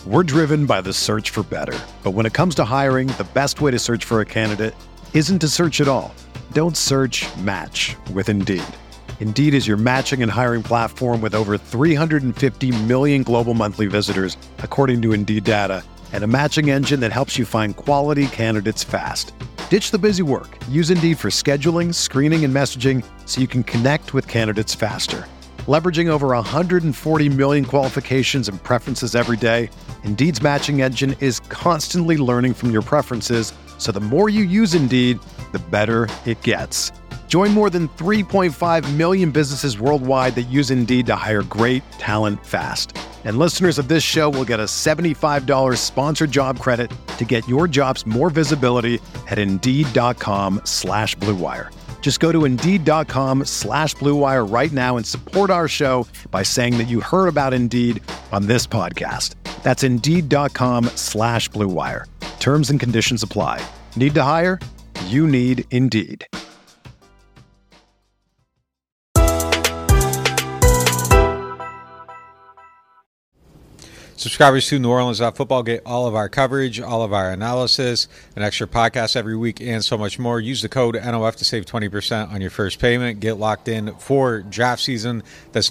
We're driven by the search for better. But when it comes to hiring, the best way to search for a candidate isn't to search at all. Don't search, match with Indeed. Indeed is your matching and hiring platform with over 350 million global monthly visitors, according to Indeed data, and a matching engine that helps you find quality candidates fast. Ditch the busy work. Use Indeed for scheduling, screening, and messaging so you can connect with candidates faster. Leveraging over 140 million qualifications and preferences every day, Indeed's matching engine is constantly learning from your preferences, so the more you use Indeed, the better it gets. Join more than 3.5 million businesses worldwide that use Indeed to hire great talent fast. And listeners of this show will get a $75 sponsored job credit to get your jobs more visibility at Indeed.com/Blue Wire. Just go to Indeed.com/Blue Wire right now and support our show by saying that you heard about Indeed on this podcast. That's Indeed.com/Blue Wire. Terms and conditions apply. Need to hire? You need Indeed. Subscribers to New Orleans Football get all of our coverage, all of our analysis, an extra podcast every week, and so much more. Use the code NOF to save 20% on your first payment. Get locked in for draft season. That's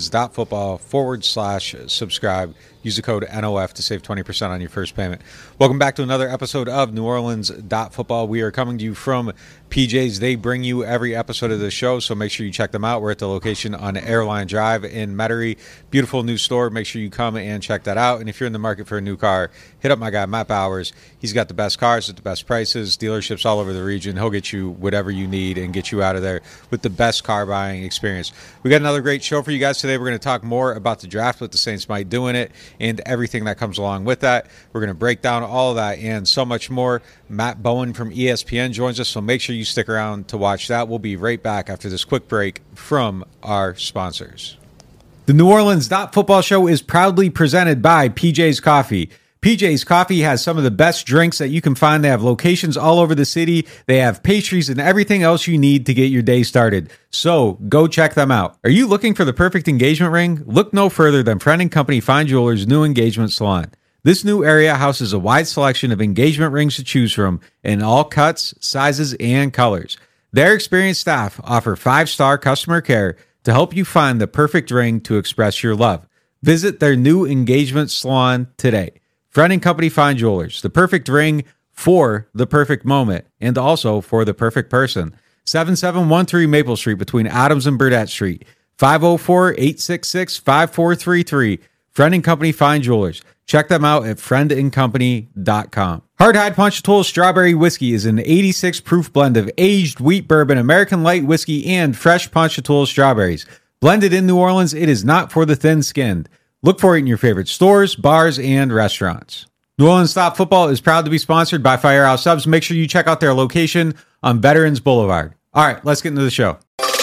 neworleans.football/subscribe. Use the code NOF to save 20% on your first payment. Welcome back to another episode of New Orleans Football. We are coming to you from PJ's. They bring you every episode of the show, so make sure you check them out. We're at the location on Airline Drive in Metairie. Beautiful new store. Make sure you come and check that out. And if you're in the market for a new car, hit up my guy, Matt Bowers. He's got the best cars at the best prices, dealerships all over the region. He'll get you whatever you need and get you out of there with the best car buying experience. We got another great show for you guys today. We're going to talk more about the draft, what the Saints might do in it, and everything that comes along with that. We're going to break down all of that and so much more. Matt Bowen from ESPN joins us, so make sure you stick around to watch that. We'll be right back after this quick break from our sponsors. The New Orleans Football Show is proudly presented by PJ's Coffee. PJ's Coffee has some of the best drinks that you can find. They have locations all over the city. They have pastries and everything else you need to get your day started. So go check them out. Are you looking for the perfect engagement ring? Look no further than Friend & Company Fine Jewelers' new engagement salon. This new area houses a wide selection of engagement rings to choose from in all cuts, sizes, and colors. Their experienced staff offer 5-star customer care to help you find the perfect ring to express your love. Visit their new engagement salon today. Friend & Company Fine Jewelers, the perfect ring for the perfect moment and also for the perfect person. 7713 Maple Street between Adams and Burdett Street. 504-866-5433. Friend & Company Fine Jewelers. Check them out at friendandcompany.com. Hardhide Ponchatoula Strawberry Whiskey is an 86 proof blend of aged wheat bourbon, American light whiskey, and fresh Ponchatoula strawberries. Blended in New Orleans, it is not for the thin-skinned. Look for it in your favorite stores, bars, and restaurants. New Orleans Football is proud to be sponsored by Firehouse Subs. Make sure you check out their location on Veterans Boulevard. All right, let's get into the show.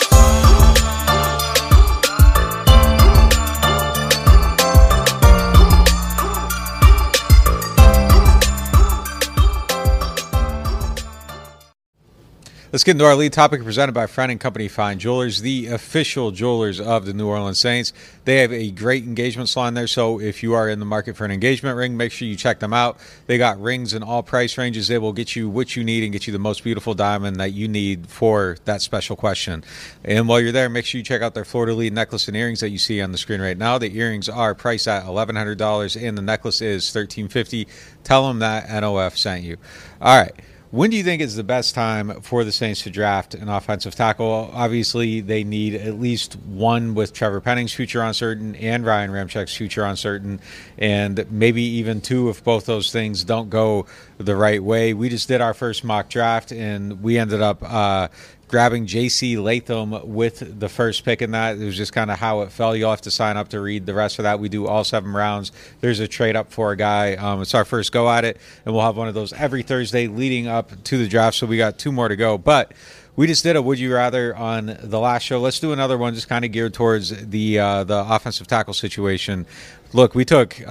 Let's get into our lead topic presented by Friend & Company Fine Jewelers, the official jewelers of the New Orleans Saints. They have a great engagement salon there, so if you are in the market for an engagement ring, make sure you check them out. They got rings in all price ranges. They will get you what you need and get you the most beautiful diamond that you need for that special question. And while you're there, make sure you check out their fleur-de-lis necklace and earrings that you see on the screen right now. The earrings are priced at $1,100, and the necklace is $1,350. Tell them that NOF sent you. All right. When do you think is the best time for the Saints to draft an offensive tackle? Obviously, they need at least one with Trevor Penning's future uncertain and Ryan Ramczyk's future uncertain, and maybe even two if both those things don't go the right way. We just did our first mock draft, and we ended up grabbing J.C. Latham with the first pick in that. It was just kind of how it fell. You'll have to sign up to read the rest of that. We do all 7 rounds. There's a trade up for a guy. It's our first go at it, and we'll have one of those every Thursday leading up to the draft, so we got 2 more to go. But we just did a Would You Rather on the last show. Let's do another one just kind of geared towards the offensive tackle situation. Look, we took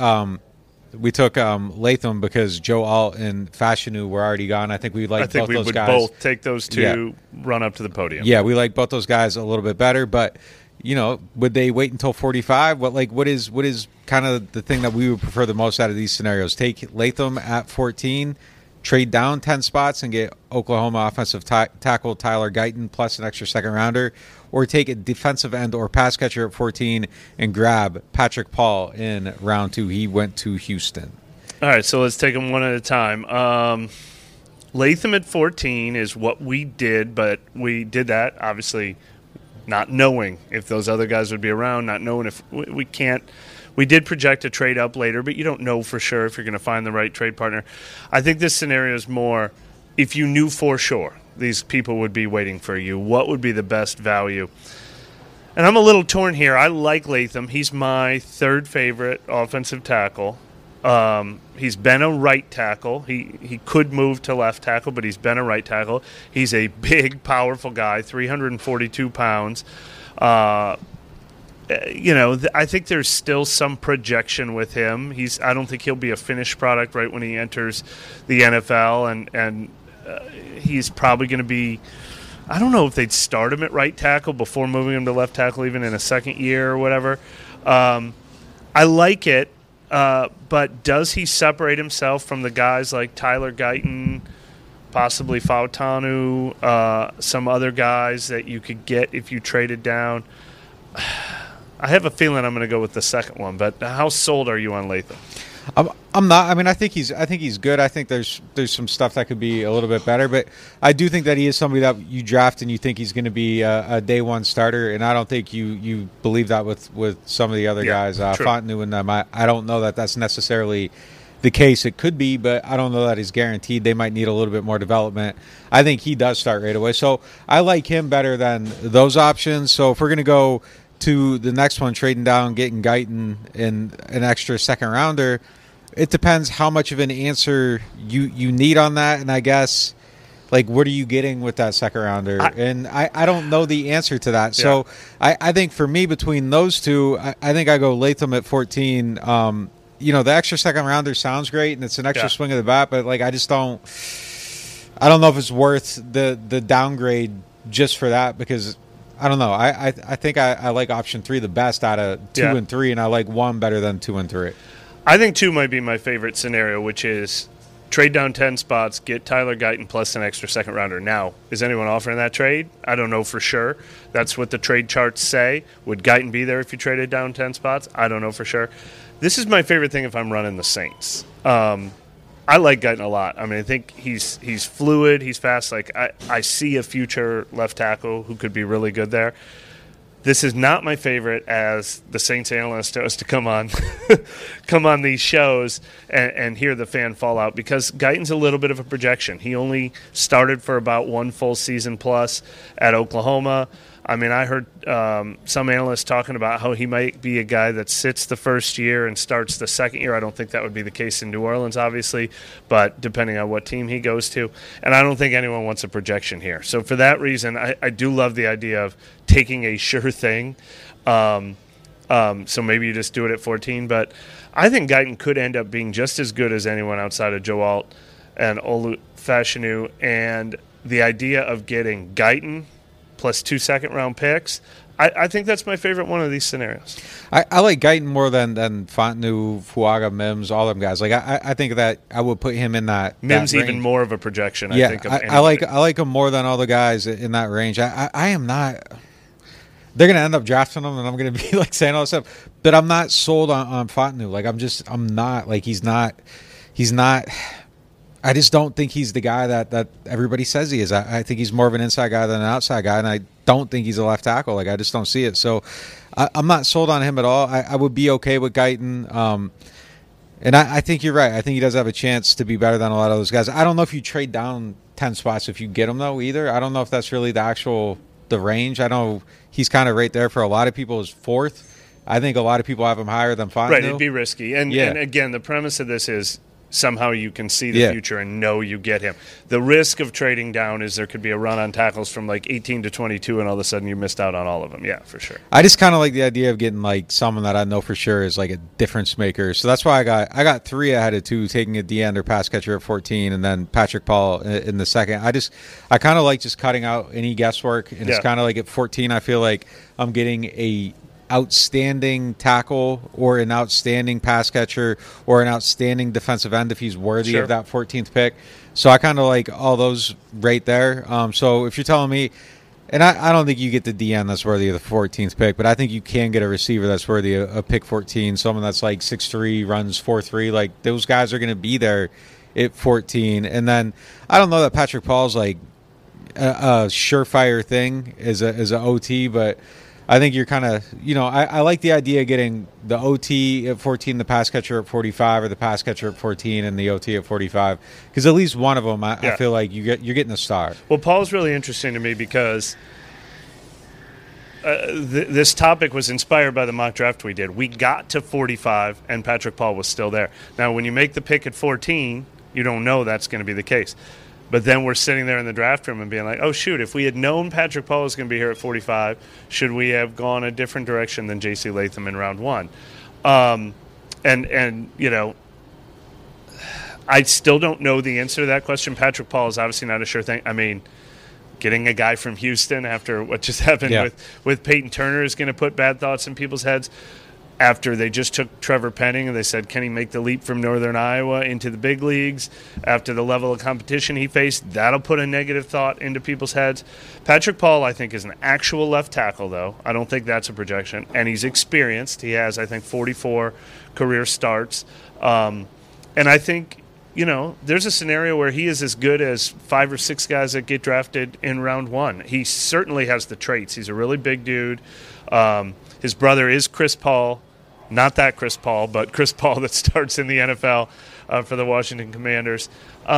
Latham because Joe Alt and Fashanu were already gone. I think we like both those guys. I think we would both take those two, run up to the podium. Yeah, we like both those guys a little bit better. But would they wait until 45? What is kind of the thing that we would prefer the most out of these scenarios? Take Latham at 14, trade down 10 spots and get Oklahoma offensive tackle Tyler Guyton plus an extra second rounder, or take a defensive end or pass catcher at 14 and grab Patrick Paul in round 2. He went to Houston. All right, so let's take them one at a time. Latham at 14 is what we did, but we did that obviously not knowing if those other guys would be around, not knowing if we can't. We did project a trade up later, but you don't know for sure if you're going to find the right trade partner. I think this scenario is more if you knew for sure these people would be waiting for you, what would be the best value? And I'm a little torn here. I like Latham. He's my third favorite offensive tackle. He's been a right tackle. He could move to left tackle, but he's been a right tackle. He's a big, powerful guy, 342 pounds. I think there's still some projection with him. I don't think he'll be a finished product right when he enters the NFL, and he's probably going to be. I don't know if they'd start him at right tackle before moving him to left tackle, even in a second year or whatever. I like it. But does he separate himself from the guys like Tyler Guyton, possibly Fautanu, some other guys that you could get if you traded down? I have a feeling I'm going to go with the second one, but how sold are you on Latham? I'm not. I mean, I think he's good. I think there's some stuff that could be a little bit better, but I do think that he is somebody that you draft and you think he's going to be a day one starter, and I don't think you believe that with some of the other guys, Fontenot and them. I don't know that that's necessarily the case. It could be, but I don't know that he's guaranteed. They might need a little bit more development. I think he does start right away, so I like him better than those options. So if we're going to go to the next one, trading down, getting Guyton and an extra second rounder, it depends how much of an answer you need on that, and I guess what are you getting with that second rounder? I don't know the answer to that. Yeah. So I think for me, between those two, I think I go Latham at 14. The extra second rounder sounds great, and it's an extra swing of the bat, but I just don't. I don't know if it's worth the downgrade just for that, because I don't know. I think I like option 3 the best out of 2 and 3, and I like 1 better than 2 and 3. I think 2 might be my favorite scenario, which is trade down 10 spots, get Tyler Guyton plus an extra second rounder. Now, is anyone offering that trade? I don't know for sure. That's what the trade charts say. Would Guyton be there if you traded down 10 spots? I don't know for sure. This is my favorite thing if I'm running the Saints. I like Guyton a lot. I mean, I think he's fluid, he's fast. I see a future left tackle who could be really good there. This is not my favorite as the Saints analyst to come on these shows and hear the fan fallout, because Guyton's a little bit of a projection. He only started for about 1 full season plus at Oklahoma. I mean, I heard some analysts talking about how he might be a guy that sits the first year and starts the second year. I don't think that would be the case in New Orleans, obviously, but depending on what team he goes to. And I don't think anyone wants a projection here. So for that reason, I do love the idea of taking a sure thing. So maybe you just do it at 14. But I think Guyton could end up being just as good as anyone outside of Joe Alt and Olu Fashanu. And the idea of getting Guyton plus 2 second-round picks, I think that's my favorite one of these scenarios. I like Guyton more than Fontenot, Fuaga, Mims, all them guys. I think that I would put him in that Mims that even more of a projection. Yeah, I think. I like him more than all the guys in that range. I am not. They're going to end up drafting him, and I'm going to be saying all this stuff. But I'm not sold on Fontenot. I'm not. He's not. I just don't think he's the guy that everybody says he is. I think he's more of an inside guy than an outside guy, and I don't think he's a left tackle. I just don't see it. So I'm not sold on him at all. I would be okay with Guyton. And I think you're right. I think he does have a chance to be better than a lot of those guys. I don't know if you trade down 10 spots if you get him, though, either. I don't know if that's really the range. I know he's kind of right there for a lot of people as 4th. I think a lot of people have him higher than Fontenot. Right, it'd be risky. And again, the premise of this is somehow you can see the future and know you get him. The risk of trading down is there could be a run on tackles from like 18 to 22, and all of a sudden you missed out on all of them. Yeah, for sure. I just kind of like the idea of getting like someone that I know for sure is like a difference maker. So that's why I got 3 ahead of 2, taking a D-end or pass catcher at 14, and then Patrick Paul in the second. I kind of like just cutting out any guesswork, and it's kind of like at 14, I feel like I'm getting a outstanding tackle or an outstanding pass catcher or an outstanding defensive end if he's worthy of that 14th pick. So I kind of like all those right there. So if you're telling me, and I don't think you get the DN that's worthy of the 14th pick, but I think you can get a receiver that's worthy of pick 14, someone that's like 6'3", runs 4.3. Like those guys are going to be there at 14. And then I don't know that Patrick Paul's like a surefire thing as a OT, but I think you're kind of, I like the idea of getting the OT at 14, the pass catcher at 45, or the pass catcher at 14 and the OT at 45, because at least one of them, I feel like you're getting a star. Well, Paul's really interesting to me because this topic was inspired by the mock draft we did. We got to 45, and Patrick Paul was still there. Now, when you make the pick at 14, you don't know that's going to be the case. But then we're sitting there in the draft room and being like, oh, shoot, if we had known Patrick Paul was going to be here at 45, should we have gone a different direction than J.C. Latham in round 1? And I still don't know the answer to that question. Patrick Paul is obviously not a sure thing. I mean, getting a guy from Houston after what just happened with Peyton Turner is going to put bad thoughts in people's heads. After they just took Trevor Penning and they said, can he make the leap from Northern Iowa into the big leagues? After the level of competition he faced, that'll put a negative thought into people's heads. Patrick Paul, I think, is an actual left tackle, though. I don't think that's a projection. And he's experienced. He has, I think, 44 career starts. And I think, there's a scenario where he is as good as 5 or 6 guys that get drafted in round 1. He certainly has the traits. He's a really big dude. His brother is Chris Paul. Not that Chris Paul, but Chris Paul that starts in the NFL for the Washington Commanders.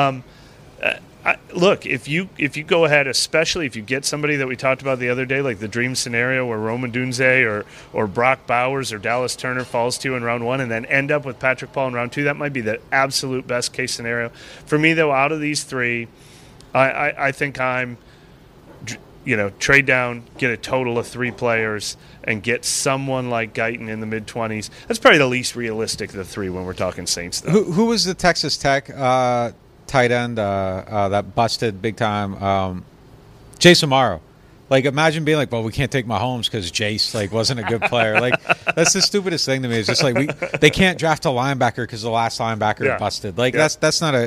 Look, if you go ahead, especially if you get somebody that we talked about the other day, like the dream scenario where Rome Odunze or Brock Bowers or Dallas Turner falls to in round 1 and then end up with Patrick Paul in round 2, that might be the absolute best case scenario. For me, though, out of these 3, I think I'm trade down, get a total of 3 players, and get someone like Guyton in the mid-20s. That's probably the least realistic of the 3 when we're talking Saints, though. Who was the Texas Tech tight end that busted big time? Jace Amaro. Like, imagine being like, well, we can't take Mahomes because Jace wasn't a good player. Like, that's the stupidest thing to me. It's just like they can't draft a linebacker because the last linebacker busted. Like, that's not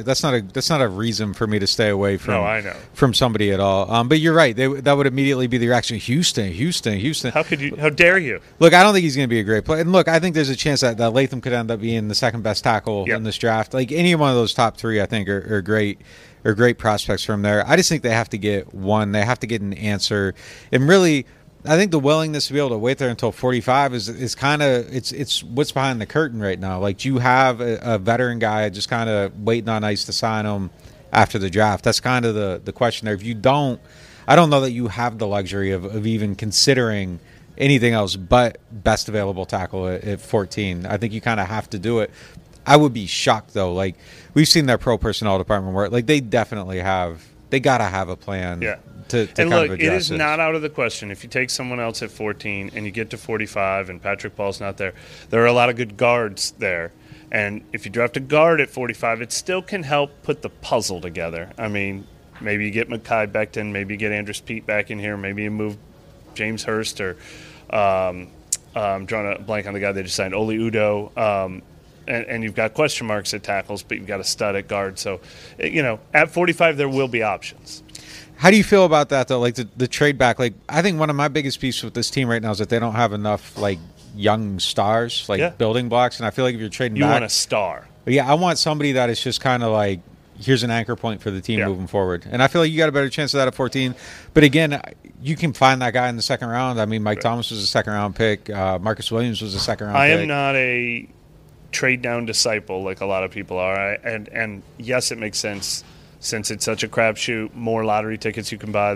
a reason for me to stay away from somebody at all. But you're right. That would immediately be the reaction. Houston. How could you? How dare you? Look, I don't think he's going to be a great player. And look, I think there's a chance that Latham could end up being the second best tackle in this draft. Like, any one of those top 3, I think, are great. Are great prospects from there. I just think they have to get one. They have to get an answer. And really, I think the willingness to be able to wait there until 45 is kind of it's what's behind the curtain right now. Like, do you have a veteran guy just kind of waiting on ice to sign him after the draft? That's kind of the question there. If you don't, I don't know that you have the luxury of even considering anything else but best available tackle at 14. I think you kind of have to do it. I would be shocked, though. Like, we've seen their pro personnel department work. Like, they definitely they got to have a plan to and look, it is not out of the question. If you take someone else at 14 and you get to 45 and Patrick Paul's not there, there are a lot of good guards there. And if you draft a guard at 45, it still can help put the puzzle together. I mean, maybe you get Mekhi Becton, maybe you get Andrus Peat back in here, maybe you move James Hurst or I'm drawing a blank on the guy they just signed, Oli Udoh. And you've got question marks at tackles, but you've got a stud at guard. So, at 45, there will be options. How do you feel about that, though? Like, the trade back? Like, I think one of my biggest pieces with this team right now is that they don't have enough, young stars, building blocks. And I feel like if you're trading back... You want a star. Yeah, I want somebody that is just kind of here's an anchor point for the team moving forward. And I feel like you got a better chance of that at 14. But again, you can find that guy in the second round. I mean, Mike Thomas was a second-round pick. Marcus Williams was a second-round pick. I am not a trade down disciple like a lot of people are. And yes, it makes sense since it's such a crapshoot, more lottery tickets you can buy.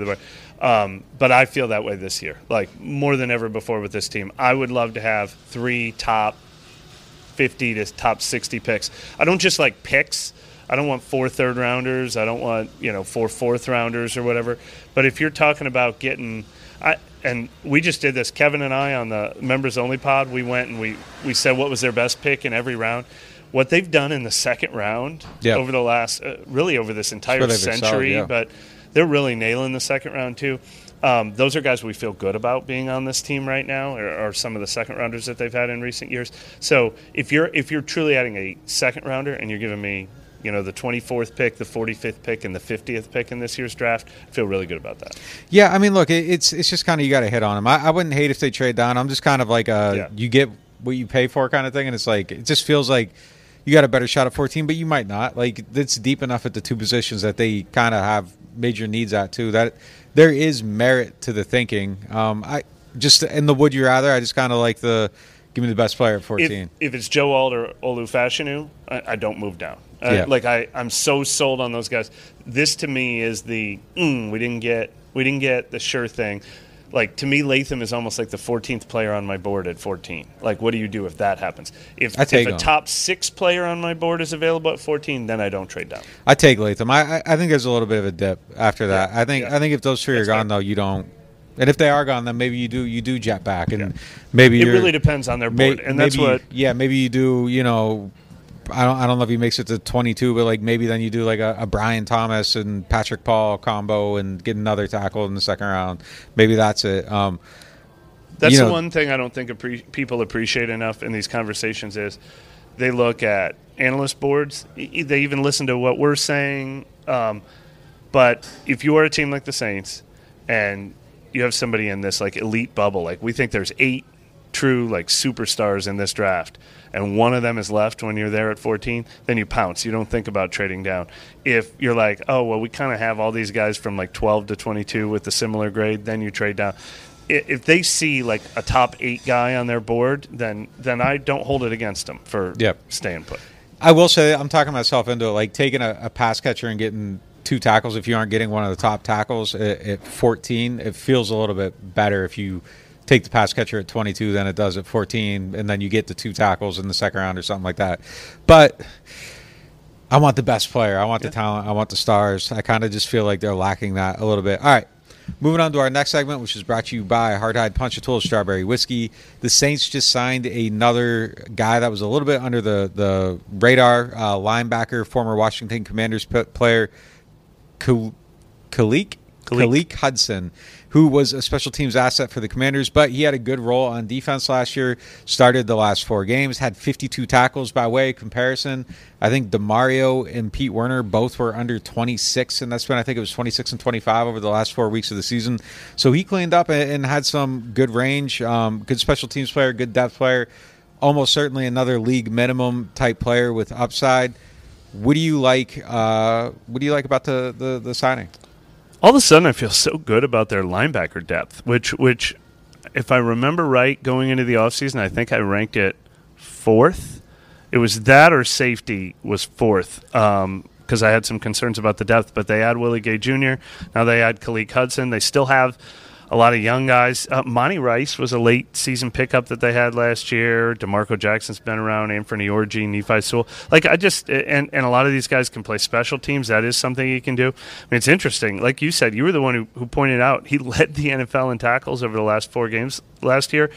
But I feel that way this year, more than ever before with this team. I would love to have 3 top 50 to top 60 picks. I don't just like picks. I don't want 4 third-rounders. I don't want 4 fourth-rounders or whatever. But if you're talking about getting and we just did this, Kevin and I on the members-only pod, we went and we said what was their best pick in every round. What they've done in the second round over the last really over this entire century, excelled, but they're really nailing the second round too. Those are guys we feel good about being on this team right now, or some of the second rounders that they've had in recent years. So if you're truly adding a second rounder and you're giving me the 24th pick, the 45th pick, and the 50th pick in this year's draft, I feel really good about that. Yeah, I mean, look, it's just kind of you got to hit on them. I wouldn't hate if they trade down. I'm just kind of like you get what you pay for kind of thing, and it's like it just feels like you got a better shot at 14, but you might not. Like it's deep enough at the two positions that they kind of have major needs at too. That there is merit to the thinking. I just in the would you rather, I just kind of like the give me the best player at 14. If it's Joe Alt or Olu Fashanu, I don't move down. I'm so sold on those guys. This to me is the we didn't get the sure thing. Like to me, Latham is almost like the 14th player on my board at 14. Like, what do you do if that happens? If a top 6 player on my board is available at 14, then I don't trade down. I take Latham. I think there's a little bit of a dip after that. I think if those 3 are gone though, you don't. And if they are gone, then maybe you do jet back, and maybe it really depends on their board, and that's what. Yeah, maybe you do. I don't know if he makes it to 22, but like maybe then you do like a Brian Thomas and Patrick Paul combo and get another tackle in the second round. Maybe that's it. That's the one thing I don't think people appreciate enough in these conversations is they look at analyst boards. They even listen to what we're saying. But if you are a team like the Saints and you have somebody in this like elite bubble, like we think there's 8 true like superstars in this draft, and one of them is left when you're there at 14, then you pounce. You don't think about trading down. If you're like, oh, well, we kind of have all these guys from like 12 to 22 with a similar grade, then you trade down. If they see like a top 8 guy on their board, then I don't hold it against them for staying put. I will say I'm talking myself into it, like taking a pass catcher and getting 2 tackles. If you aren't getting one of the top tackles at 14, it feels a little bit better if you take the pass catcher at 22 than it does at 14, and then you get the 2 tackles in the second round or something like that. But I want the best player. I want the talent. I want the stars. I kind of just feel like they're lacking that a little bit. All right, moving on to our next segment, which is brought to you by Hardhide Punch a Tool Strawberry Whiskey. The Saints just signed another guy that was a little bit under the radar, linebacker, former Washington Commanders player, Khaleke Hudson, who was a special teams asset for the Commanders, but he had a good role on defense last year, started the last 4 games, had 52 tackles by way of comparison. I think DeMario and Pete Werner both were under 26, and that's when I think it was 26 and 25 over the last 4 weeks of the season. So he cleaned up and had some good range, good special teams player, good depth player, almost certainly another league minimum type player with upside. What do you like about the signing? All of a sudden, I feel so good about their linebacker depth, which, if I remember right, going into the offseason, I think I ranked it 4th. It was that or safety was 4th because I had some concerns about the depth. But they add Willie Gay Jr. Now they add Khaleke Hudson. They still have a lot of young guys. Monty Rice was a late-season pickup that they had last year. DeMarco Jackson's been around. Anthony Orji, Nephi Sewell. And a lot of these guys can play special teams. That is something he can do. I mean, it's interesting. Like you said, you were the one who pointed out he led the NFL in tackles over the last 4 games last year.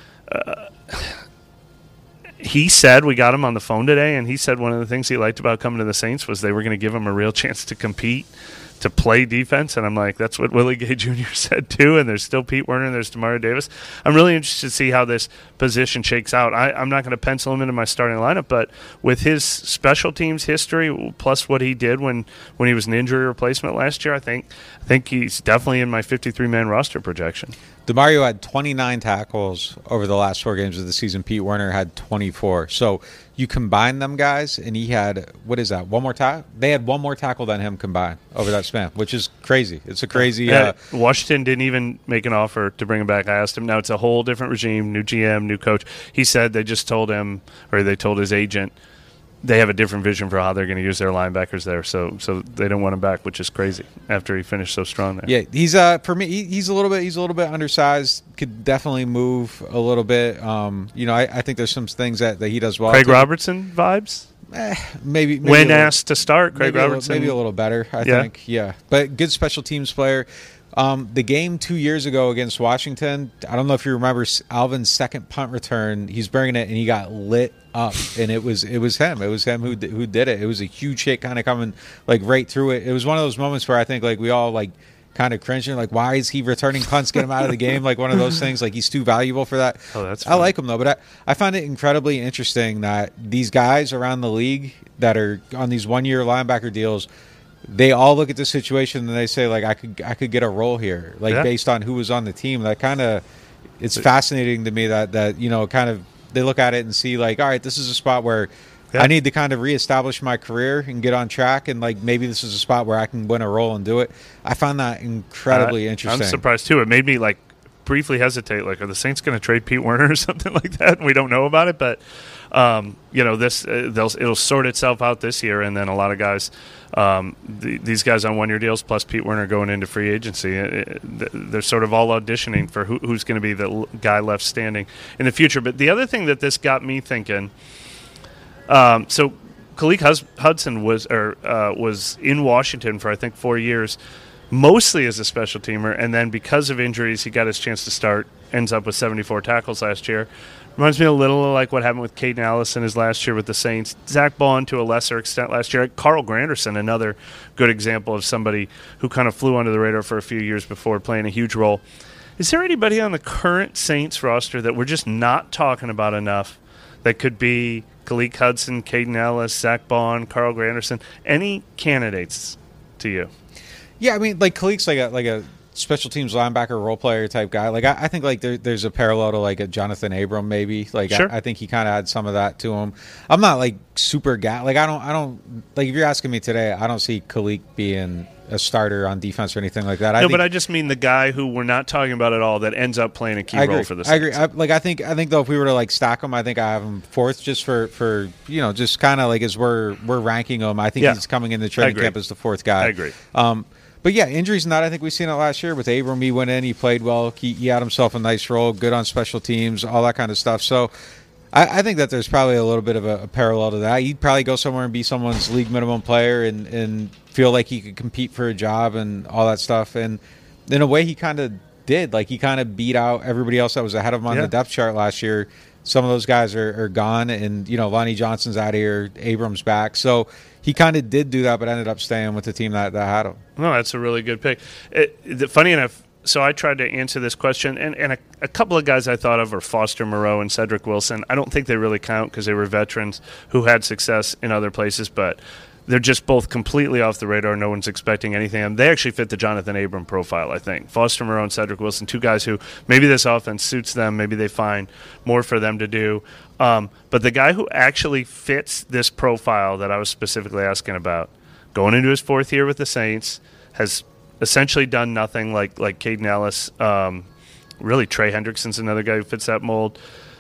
He said, we got him on the phone today, and he said one of the things he liked about coming to the Saints was they were going to give him a real chance to compete, to play defense, and I'm like, that's what Willie Gay Jr. said too, and there's still Pete Werner, and there's Demario Davis. I'm really interested to see how this position shakes out. I'm not going to pencil him into my starting lineup, but with his special teams history, plus what he did when he was an injury replacement last year, I think he's definitely in my 53-man roster projection. DeMario had 29 tackles over the last 4 games of the season. Pete Werner had 24. So you combine them guys, and he had, what is that, one more tackle? They had one more tackle than him combined over that span, which is crazy. It's a crazy... Washington didn't even make an offer to bring him back. I asked him. Now it's a whole different regime, new GM, new coach. He said they just told him, or they told his agent, they have a different vision for how they're going to use their linebackers there. So they don't want him back, which is crazy after he finished so strong there. Yeah, he's for me, he's a little bit undersized. Could definitely move a little bit. I think there's some things that he does well. Craig Robertson vibes. Maybe when asked to start, Craig Robertson maybe a little better. I think, yeah, but good special teams player. The game 2 years ago against Washington, I don't know if you remember Alvin's second punt return. He's bringing it, and he got lit up, and it was him. It was him who did it. It was a huge hit kind of coming like right through it. It was one of those moments where I think like we all like kind of cringing, like why is he returning punts, get him out of the game? Like one of those things, like he's too valuable for that. Oh, that's funny. I like him though, but I find it incredibly interesting that these guys around the league that are on these 1 year linebacker deals, they all look at the situation and they say like I could get a role here, like based on who was on the team. That kind of, it's fascinating to me that kind of they look at it and see like, all right, this is a spot where I need to kind of reestablish my career and get on track, and like maybe this is a spot where I can win a role and do it. I found that incredibly interesting. I'm surprised too. It made me like briefly hesitate. Like, are the Saints going to trade Pete Werner or something like that? We don't know about it, but it'll sort itself out this year, and then a lot of guys, these guys on 1 year deals plus Pete Werner going into free agency, they're sort of all auditioning for who's going to be the guy left standing in the future. But the other thing that this got me thinking. So Khaleke Hudson was in Washington for I think 4 years, mostly as a special teamer, and then because of injuries, he got his chance to start. Ends up with 74 tackles last year. Reminds me a little like what happened with Caden Allison his last year with the Saints. Zach Bond to a lesser extent last year. Carl Granderson, another good example of somebody who kind of flew under the radar for a few years before playing a huge role. Is there anybody on the current Saints roster that we're just not talking about enough that could be Khaleke Hudson, Caden Ellis, Zach Bond, Carl Granderson? Any candidates to you? Yeah, I mean, like Khaleke's like a special teams linebacker role player type guy. Like I think like there's a parallel to like a Jonathan Abram maybe. Like sure. I think he kind of had some of that to him. I'm not like super like I don't like if you're asking me today, I don't see Khaleke being a starter on defense or anything like that. But I just mean the guy who we're not talking about at all that ends up playing a key role for the Saints. I agree. I think though if we were to like stack him, I think I have him fourth just for just kind of like as we're ranking him. I think he's coming in the training camp as the fourth guy. I agree. But yeah, injuries and that, I think we've seen it last year with Abram. He went in, he played well, he had himself a nice role, good on special teams, all that kind of stuff. So I think that there's probably a little bit of a parallel to that. He'd probably go somewhere and be someone's league minimum player and feel like he could compete for a job and all that stuff. And in a way, he kind of did. Like he kind of beat out everybody else that was ahead of him on the depth chart last year. Some of those guys are gone, and Lonnie Johnson's out of here, Abrams back. So he kind of did do that, but ended up staying with the team that had him. No, that's a really good pick. Funny enough, so I tried to answer this question, and a couple of guys I thought of were Foster Moreau and Cedric Wilson. I don't think they really count because they were veterans who had success in other places, but they're just both completely off the radar. No one's expecting anything. And they actually fit the Jonathan Abram profile, I think. Foster Moreau and Cedric Wilson, two guys who maybe this offense suits them. Maybe they find more for them to do. But the guy who actually fits this profile that I was specifically asking about, going into his fourth year with the Saints, has essentially done nothing like Caden Ellis. Really, Trey Hendrickson's another guy who fits that mold.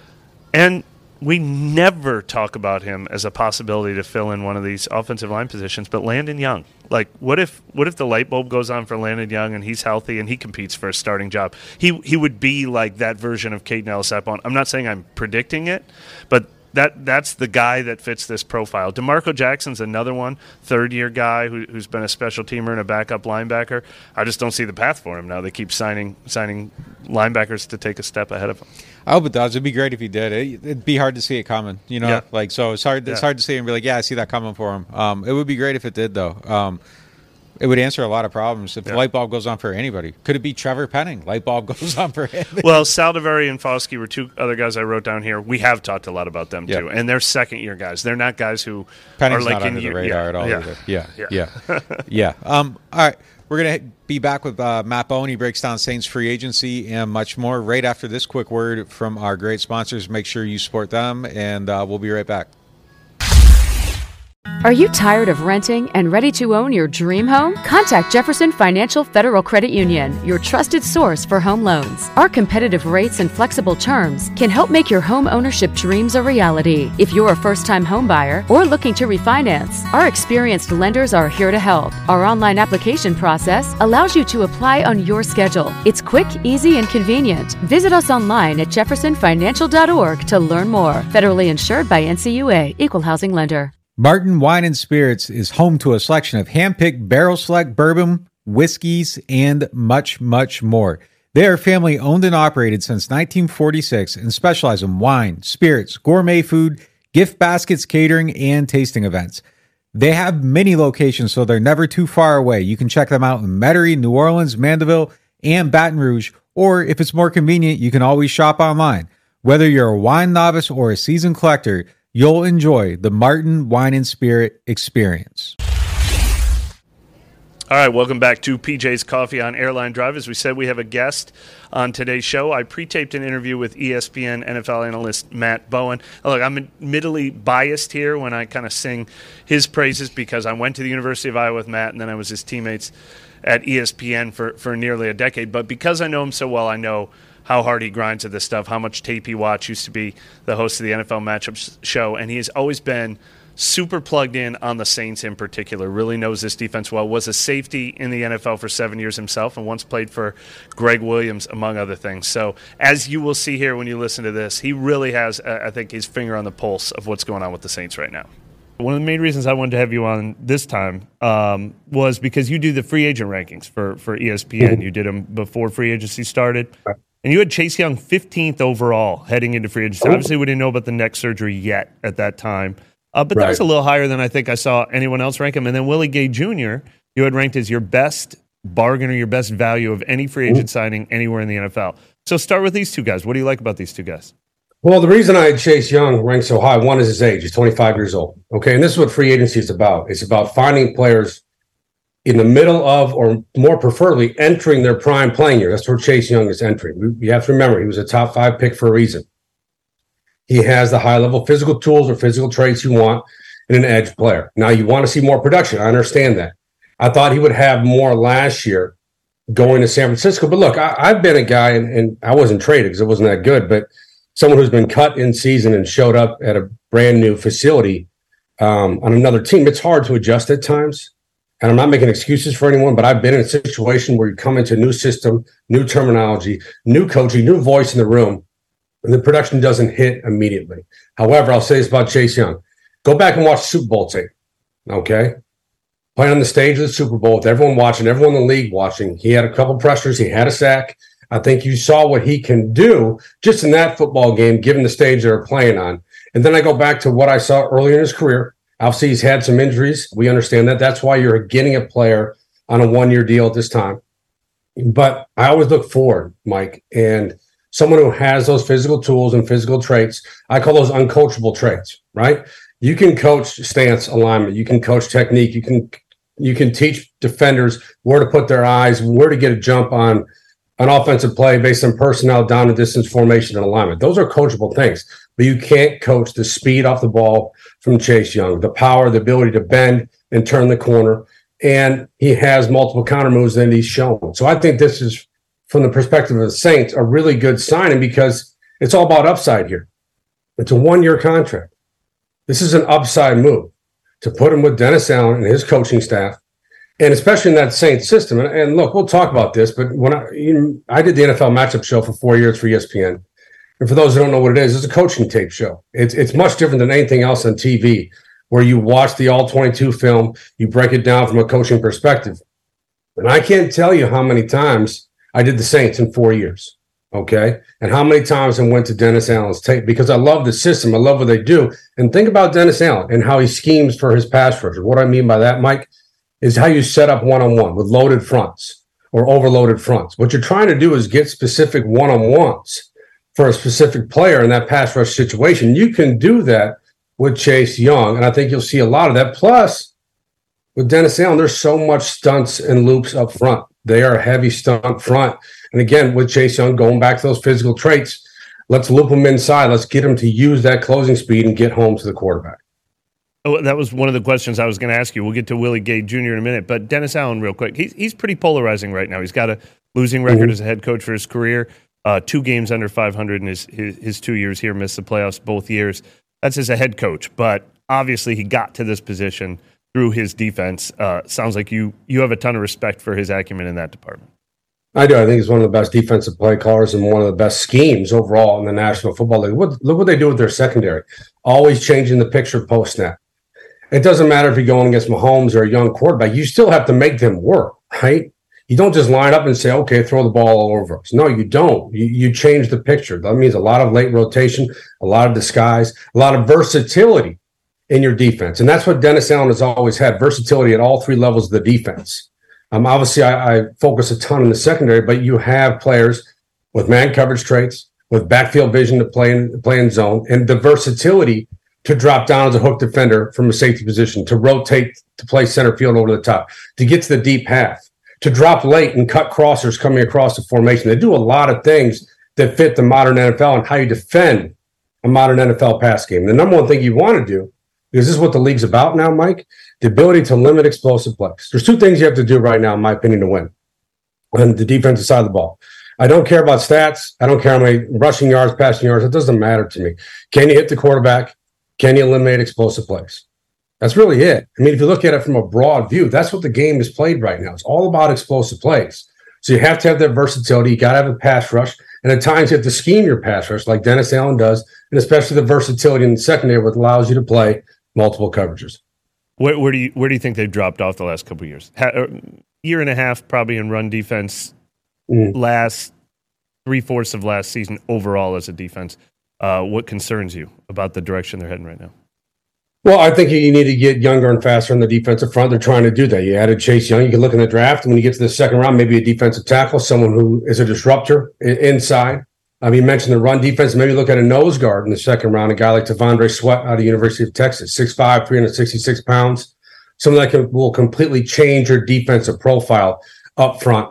And we never talk about him as a possibility to fill in one of these offensive line positions, but Landon Young. Like, what if the light bulb goes on for Landon Young and he's healthy and he competes for a starting job? He would be like that version of Caden Ellis-Sapon. I'm not saying I'm predicting it, but that's the guy that fits this profile. DeMarco Jackson's another one, third-year guy who's been a special teamer and a backup linebacker. I just don't see the path for him now. They keep signing linebackers to take a step ahead of him. I hope it does. It'd be great if he did. It'd be hard to see it coming, Like, so it's hard. It's hard to see and be like, yeah, I see that coming for him. It would be great if it did, though. It would answer a lot of problems if the light bulb goes on for anybody. Could it be Trevor Penning? Light bulb goes on for him. Well, Saldivari and Foskey were two other guys I wrote down here. We have talked a lot about them too, and they're second-year guys. They're not guys who Penning's are like not under the radar at all. Either. Yeah. All right. We're going to be back with Matt Bowen. He breaks down Saints free agency and much more right after this quick word from our great sponsors. Make sure you support them, and we'll be right back. Are you tired of renting and ready to own your dream home? Contact Jefferson Financial Federal Credit Union, your trusted source for home loans. Our competitive rates and flexible terms can help make your home ownership dreams a reality. If you're a first-time home buyer or looking to refinance, our experienced lenders are here to help. Our online application process allows you to apply on your schedule. It's quick, easy, and convenient. Visit us online at jeffersonfinancial.org to learn more. Federally insured by NCUA, Equal Housing Lender. Martin Wine and Spirits is home to a selection of hand-picked barrel select bourbon, whiskeys, and much, much more. They are family owned and operated since 1946 and specialize in wine, spirits, gourmet food, gift baskets, catering, and tasting events. They have many locations, so they're never too far away. You can check them out in Metairie, New Orleans, Mandeville, and Baton Rouge, or if it's more convenient, you can always shop online. Whether you're a wine novice or a seasoned collector, you'll enjoy the Martin Wine and Spirit experience. All right, welcome back to PJ's Coffee on Airline Drive. As we said, we have a guest on today's show. I pre-taped an interview with ESPN NFL analyst Matt Bowen. Look, I'm admittedly biased here when I kind of sing his praises because I went to the University of Iowa with Matt, and then I was his teammates at ESPN for nearly a decade. But because I know him so well, I know how hard he grinds at this stuff, how much tape he watched, used to be the host of the NFL Matchups show, and he has always been super plugged in on the Saints in particular, really knows this defense well, was a safety in the NFL for 7 years himself, and once played for Greg Williams, among other things. So as you will see here when you listen to this, he really has, I think, his finger on the pulse of what's going on with the Saints right now. One of the main reasons I wanted to have you on this time was because you do the free agent rankings for ESPN. You did them before free agency started. And you had Chase Young 15th overall heading into free agency. Obviously, we didn't know about the neck surgery yet at that time. But that was a little higher than I think I saw anyone else rank him. And then Willie Gay Jr., you had ranked as your best bargain or your best value of any free agent signing anywhere in the NFL. So start with these two guys. What do you like about these two guys? Well, the reason I had Chase Young ranked so high, one is his age. He's 25 years old. Okay, and this is what free agency is about. It's about finding players in the middle of, or more preferably, entering their prime playing year. That's where Chase Young is entering. You have to remember, he was a top 5 pick for a reason. He has the high-level physical tools or physical traits you want in an edge player. Now, you want to see more production. I understand that. I thought he would have more last year going to San Francisco. But look, I've been a guy, and I wasn't traded because it wasn't that good, but someone who's been cut in season and showed up at a brand-new facility on another team, it's hard to adjust at times. And I'm not making excuses for anyone, but I've been in a situation where you come into a new system, new terminology, new coaching, new voice in the room, and the production doesn't hit immediately. However, I'll say this about Chase Young. Go back and watch Super Bowl tape, okay? Playing on the stage of the Super Bowl with everyone watching, everyone in the league watching. He had a couple pressures. He had a sack. I think you saw what he can do just in that football game, given the stage they're playing on. And then I go back to what I saw earlier in his career. Obviously, he's had some injuries. We understand that. That's why you're getting a player on a one-year deal at this time. But I always look forward, Mike, and someone who has those physical tools and physical traits, I call those uncoachable traits, right? You can coach stance alignment. You can coach technique. You can teach defenders where to put their eyes, where to get a jump on an offensive play based on personnel, down and distance, formation, and alignment. Those are coachable things, but you can't coach the speed off the ball from Chase Young, the power, the ability to bend and turn the corner, and he has multiple counter moves that he's shown. So I think this is, from the perspective of the Saints, a really good signing because it's all about upside here. It's a one-year contract. This is an upside move to put him with Dennis Allen and his coaching staff, and especially in that Saints system. And look, we'll talk about this, but when I did the NFL Matchup show for 4 years for ESPN, and for those who don't know what it is, it's a coaching tape show. It's much different than anything else on TV, where you watch the All-22 film, you break it down from a coaching perspective. And I can't tell you how many times I did the Saints in 4 years, okay? And how many times I went to Dennis Allen's tape, because I love the system. I love what they do. And think about Dennis Allen and how he schemes for his pass rushers. What I mean by that, Mike, is how you set up one-on-one with loaded fronts or overloaded fronts. What you're trying to do is get specific one-on-ones for a specific player in that pass rush situation. You can do that with Chase Young, and I think you'll see a lot of that. Plus, with Dennis Allen, there's so much stunts and loops up front. They are a heavy stunt front. And again, with Chase Young, going back to those physical traits, let's loop him inside. Let's get him to use that closing speed and get home to the quarterback. Oh, that was one of the questions I was going to ask you. We'll get to Willie Gay Jr. in a minute, but Dennis Allen, real quick. He's pretty polarizing right now. He's got a losing record as a head coach for his career. 2 games under 500 in his 2 years here, missed the playoffs both years. That's as a head coach, but obviously he got to this position through his defense. Sounds like you have a ton of respect for his acumen in that department. I do. I think he's one of the best defensive play callers and one of the best schemes overall in the National Football League. Look what they do with their secondary. Always changing the picture post-snap. It doesn't matter if you're going against Mahomes or a young quarterback. You still have to make them work, right? You don't just line up and say, okay, throw the ball all over us. No, you don't. You change the picture. That means a lot of late rotation, a lot of disguise, a lot of versatility in your defense. And that's what Dennis Allen has always had, versatility at all 3 levels of the defense. Obviously, I focus a ton in the secondary, but you have players with man coverage traits, with backfield vision to play in zone, and the versatility to drop down as a hook defender from a safety position, to rotate to play center field over the top, to get to the deep half, to drop late and cut crossers coming across the formation. They do a lot of things that fit the modern NFL and how you defend a modern NFL pass game. The number one thing you want to do, because this is what the league's about now, Mike, the ability to limit explosive plays. There's 2 things you have to do right now, in my opinion, to win on the defensive side of the ball. I don't care about stats. I don't care how many rushing yards, passing yards. It doesn't matter to me. Can you hit the quarterback? Can you eliminate explosive plays? That's really it. I mean, if you look at it from a broad view, that's what the game is played right now. It's all about explosive plays. So you have to have that versatility. You got to have a pass rush. And at times you have to scheme your pass rush like Dennis Allen does, and especially the versatility in the secondary, what allows you to play multiple coverages. Where do you think they've dropped off the last couple of years? Year and a half probably in run defense. Last 3/4 of last season overall as a defense. What concerns you about the direction they're heading right now? Well, I think you need to get younger and faster on the defensive front. They're trying to do that. You added Chase Young. You can look in the draft, and when you get to the second round, maybe a defensive tackle, someone who is a disruptor inside. You mentioned the run defense. Maybe look at a nose guard in the second round, a guy like T'Vondre Sweat out of the University of Texas, 6'5", 366 pounds. Someone that will completely change your defensive profile up front.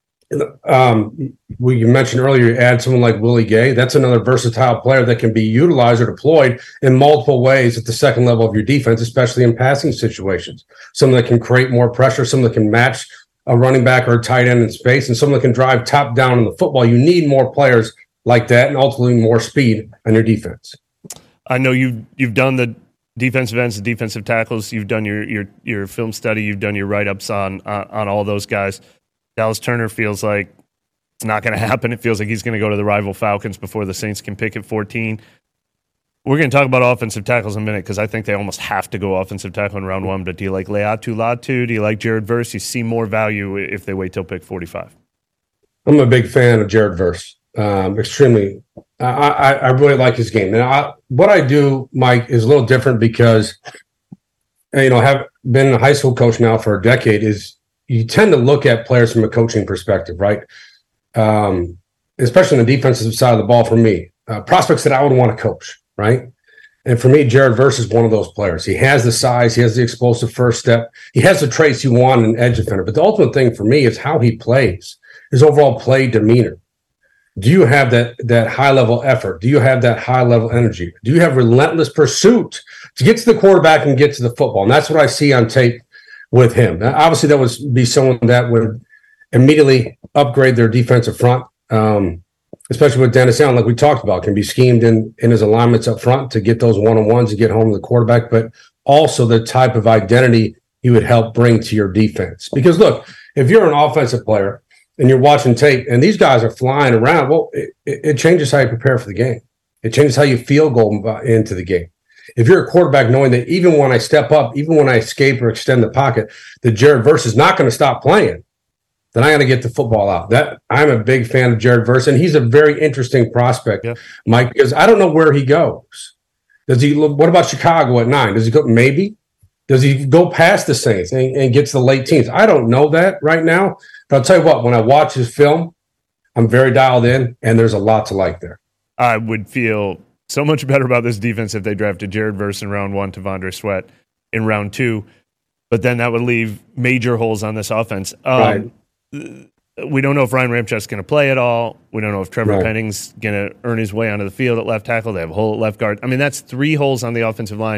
You mentioned earlier, you add someone like Willie Gay. That's another versatile player that can be utilized or deployed in multiple ways at the second level of your defense, especially in passing situations. Someone that can create more pressure, someone that can match a running back or a tight end in space, and someone that can drive top down in the football. You need more players like that, and ultimately more speed on your defense. I know you've done the defensive ends, the defensive tackles. You've done your film study. You've done your write-ups on all those guys. Dallas Turner feels like it's not going to happen. It feels like he's going to go to the rival Falcons before the Saints can pick at 14. We're going to talk about offensive tackles in a minute because I think they almost have to go offensive tackle in round 1. But do you like Laiatu Latu? Do you like Jared Verse? You see more value if they wait till pick 45. I'm a big fan of Jared Verse. Extremely. I really like his game. Now, what I do, Mike, is a little different because, have been a high school coach now for a decade, is you tend to look at players from a coaching perspective, right? Especially on the defensive side of the ball for me. Prospects that I would want to coach, right? And for me, Jared Verse is one of those players. He has the size. He has the explosive first step. He has the traits you want in an edge defender. But the ultimate thing for me is how he plays, his overall play demeanor. Do you have that high-level effort? Do you have that high-level energy? Do you have relentless pursuit to get to the quarterback and get to the football? And that's what I see on tape with him. Now, obviously, that would be someone that would immediately upgrade their defensive front, especially with Dennis Allen, like we talked about, can be schemed in his alignments up front to get those one-on-ones to get home to the quarterback, but also the type of identity he would help bring to your defense. Because, look, if you're an offensive player, and you're watching tape, and these guys are flying around, well, it changes how you prepare for the game. It changes how you feel going into the game. If you're a quarterback knowing that even when I step up, even when I escape or extend the pocket, that Jared Verse is not going to stop playing, then I got to get the football out. That I'm a big fan of Jared Verse, and he's a very interesting prospect, Mike, because I don't know where he goes. Does he? What about Chicago at 9? Does he go? Maybe. Does he go past the Saints and get to the late teens? I don't know that right now. But I'll tell you what, when I watch his film, I'm very dialed in, and there's a lot to like there. I would feel so much better about this defense if they drafted Jared Verse in round 1, T'Vondre Sweat in round 2. But then that would leave major holes on this offense. Right. We don't know if Ryan Ramchek's going to play at all. We don't know if Trevor Penning's going to earn his way onto the field at left tackle. They have a hole at left guard. I mean, that's 3 holes on the offensive line.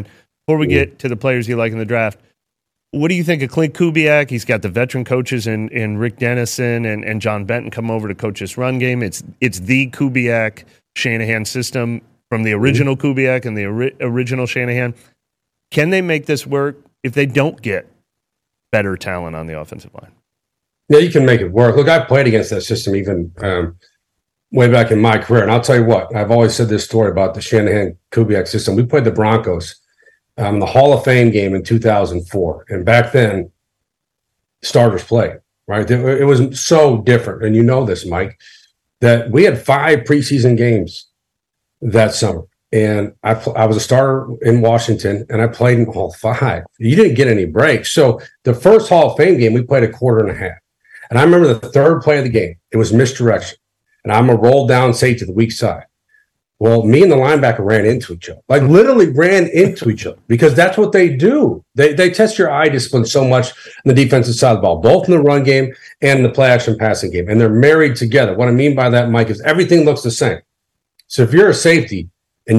before we get to the players you like in the draft, what do you think of Clint Kubiak? He's got the veteran coaches in Rick Dennison and John Benton come over to coach this run game. It's the Kubiak Shanahan system from the original Kubiak and the original Shanahan. Can they make this work if they don't get better talent on the offensive line? Yeah, you can make it work. Look, I played against that system even way back in my career. And I'll tell you what, I've always said this story about the Shanahan-Kubiak system. We played the Broncos the Hall of Fame game in 2004. And back then, starters played, right? It was so different. And you know this, Mike, that we had 5 preseason games that summer. And I was a starter in Washington, and I played in all 5. You didn't get any breaks. So the first Hall of Fame game, we played a quarter and a half. And I remember the third play of the game. It was misdirection. And I'm a roll down safety to the weak side. Well, me and the linebacker ran into each other, like literally ran into each other, because that's what they do. They test your eye discipline so much on the defensive side of the ball, both in the run game and the play action passing game. And they're married together. What I mean by that, Mike, is everything looks the same. So if you're a safety and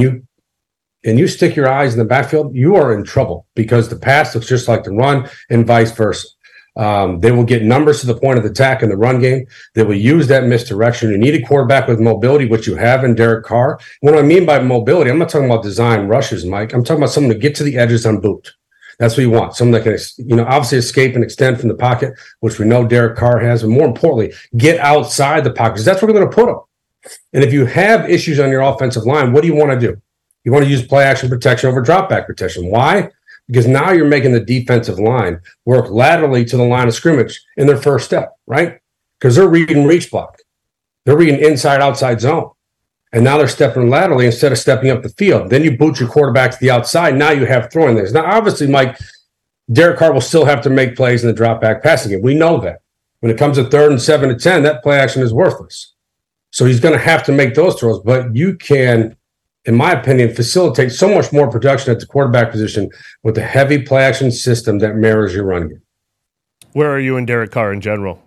you stick your eyes in the backfield, you are in trouble, because the pass looks just like the run and vice versa. They will get numbers to the point of attack in the run game. They will use that misdirection. You need a quarterback with mobility, which you have in Derek Carr. What I mean by mobility, I'm not talking about design rushes, Mike. I'm talking about someone to get to the edges on boot. That's what you want. Someone that can, obviously escape and extend from the pocket, which we know Derek Carr has, and more importantly, get outside the pocket, because that's where we're going to put him. And if you have issues on your offensive line, what do you want to do? You want to use play action protection over drop back protection. Why? Because now you're making the defensive line work laterally to the line of scrimmage in their first step, right? Because they're reading reach block. They're reading inside, outside zone. And now they're stepping laterally instead of stepping up the field. Then you boot your quarterback to the outside. Now you have throwing things. Now, obviously, Mike, Derek Carr will still have to make plays in the drop back passing game. We know that. When it comes to 3rd and 7 to 10, that play action is worthless. So he's going to have to make those throws. But you can, in my opinion, facilitate so much more production at the quarterback position with a heavy play action system that mirrors your run game. Where are you in Derek Carr in general?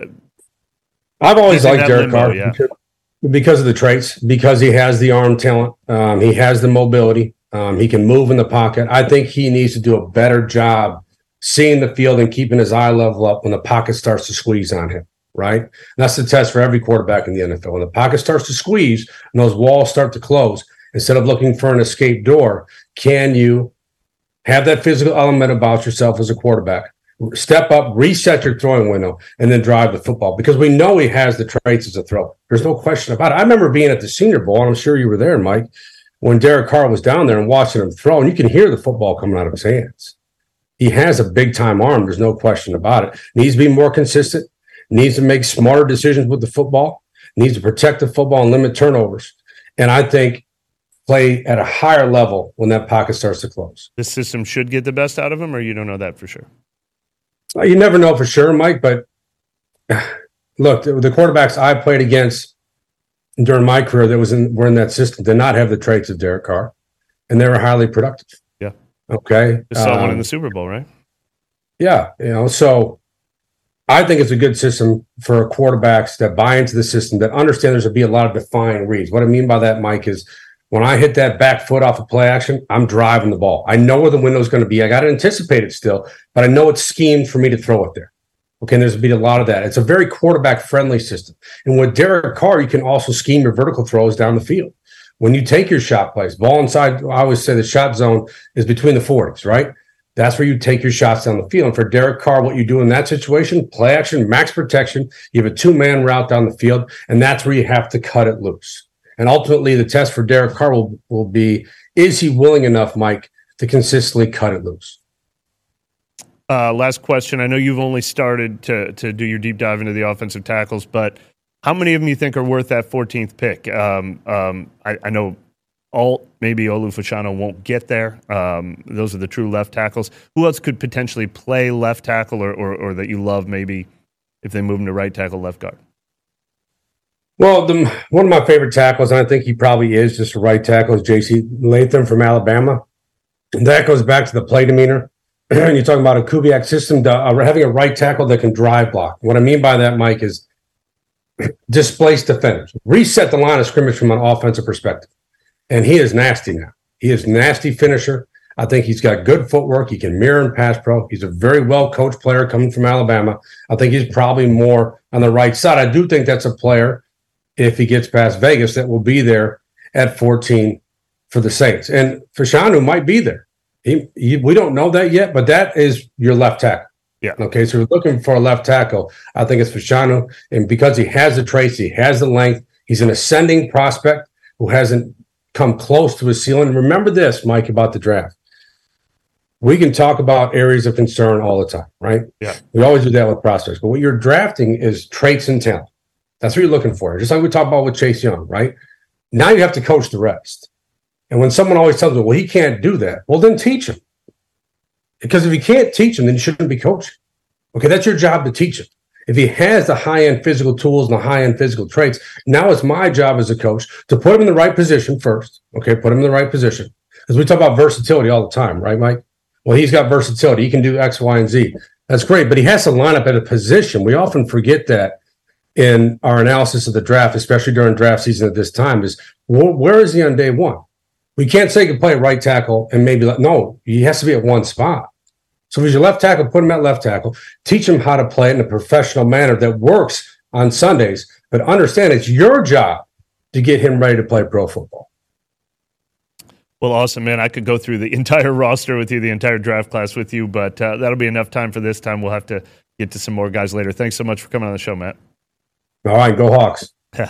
I've always liked Derek Carr because of the traits, because he has the arm talent. He has the mobility. He can move in the pocket. I think he needs to do a better job seeing the field and keeping his eye level up when the pocket starts to squeeze on him. Right? And that's the test for every quarterback in the NFL. When the pocket starts to squeeze and those walls start to close, instead of looking for an escape door, can you have that physical element about yourself as a quarterback? Step up, reset your throwing window, and then drive the football. Because we know he has the traits as a thrower. There's no question about it. I remember being at the Senior Bowl, and I'm sure you were there, Mike, when Derek Carr was down there and watching him throw, and you can hear the football coming out of his hands. He has a big-time arm. There's no question about it. Needs to be more consistent. Needs to make smarter decisions with the football, needs to protect the football and limit turnovers. And I think play at a higher level when that pocket starts to close. This system should get the best out of him, or you don't know that for sure? You never know for sure, Mike, but look, the quarterbacks I played against during my career that were in that system did not have the traits of Derek Carr, and they were highly productive. Yeah. Okay. Just saw one in the Super Bowl, right? Yeah. So I think it's a good system for quarterbacks that buy into the system, that understand there's going to be a lot of defined reads. What I mean by that, Mike, is when I hit that back foot off of play action, I'm driving the ball. I know where the window is going to be. I got to anticipate it still, but I know it's schemed for me to throw it there. Okay, and there's been a lot of that. It's a very quarterback-friendly system. And with Derek Carr, you can also scheme your vertical throws down the field. When you take your shot plays, ball inside, I always say the shot zone is between the 40s, right? That's where you take your shots down the field. And for Derek Carr, what you do in that situation, play action, max protection, you have a 2-man route down the field, and that's where you have to cut it loose. And ultimately, the test for Derek Carr will be, is he willing enough, Mike, to consistently cut it loose? Last question. I know you've only started to do your deep dive into the offensive tackles, but how many of them you think are worth that 14th pick? I know maybe Olu Fashanu won't get there. Those are the true left tackles. Who else could potentially play left tackle or that you love maybe if they move him to right tackle, left guard? Well, one of my favorite tackles, and I think he probably is just a right tackle, is J.C. Latham from Alabama. And that goes back to the play demeanor. You're talking about a Kubiak system, having a right tackle that can drive block. What I mean by that, Mike, is displace defenders, reset the line of scrimmage from an offensive perspective. And he is nasty now. He is nasty finisher. I think he's got good footwork. He can mirror and pass pro. He's a very well-coached player coming from Alabama. I think he's probably more on the right side. I do think that's a player, if he gets past Vegas, that will be there at 14 for the Saints. And Fashanu might be there. We don't know that yet, but that is your left tackle. Yeah. Okay, so we're looking for a left tackle. I think it's Fashanu. And because he has the traits, he has the length, he's an ascending prospect who hasn't come close to his ceiling. Remember this, Mike, about the draft. We can talk about areas of concern all the time, right? Yeah. We always do that with prospects. But what you're drafting is traits and talent. That's what you're looking for. Just like we talked about with Chase Young, right? Now you have to coach the rest. And when someone always tells me, well, he can't do that, well, then teach him. Because if you can't teach him, then you shouldn't be coaching. Okay, that's your job to teach him. If he has the high-end physical tools and the high-end physical traits, now it's my job as a coach to put him in the right position first. Okay, put him in the right position. Because we talk about versatility all the time, right, Mike? Well, he's got versatility. He can do X, Y, and Z. That's great, but he has to line up at a position. We often forget that in our analysis of the draft, especially during draft season at this time, is where is he on day one? We can't say he can play at right tackle and maybe no, he has to be at one spot. So if he's your left tackle, put him at left tackle. Teach him how to play it in a professional manner that works on Sundays. But understand it's your job to get him ready to play pro football. Well, awesome, man. I could go through the entire roster with you, the entire draft class with you, but that'll be enough time for this time. We'll have to get to some more guys later. Thanks so much for coming on the show, Matt. All right, go Hawks.